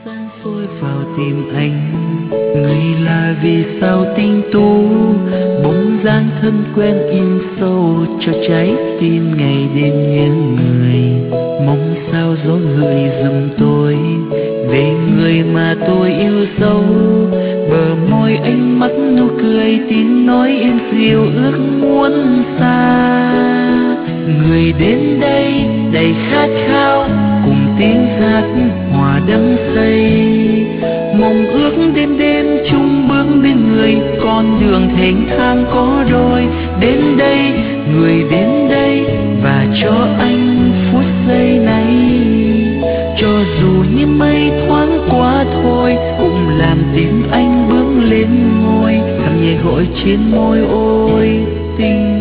Sáng soi vào tim anh, người là vì sao tinh tú, bóng dáng thân quen in sâu cho trái tim ngày đêm nhớ người. Mong sao gió gợi dùm tôi về người mà tôi yêu dấu, bờ môi ánh mắt nụ cười tin nói em dịu ước muốn xa. Người đến đây đầy khát khao cùng tiếng hát hòa đắm say, mong ước đêm đêm chung bước bên người, con đường thênh thang có đôi. Đến đây, người đến đây và cho anh phút giây này, cho dù như mây thoáng qua thôi cũng làm tim anh bước lên ngôi, thầm nhẹ gọi trên môi ôi tình.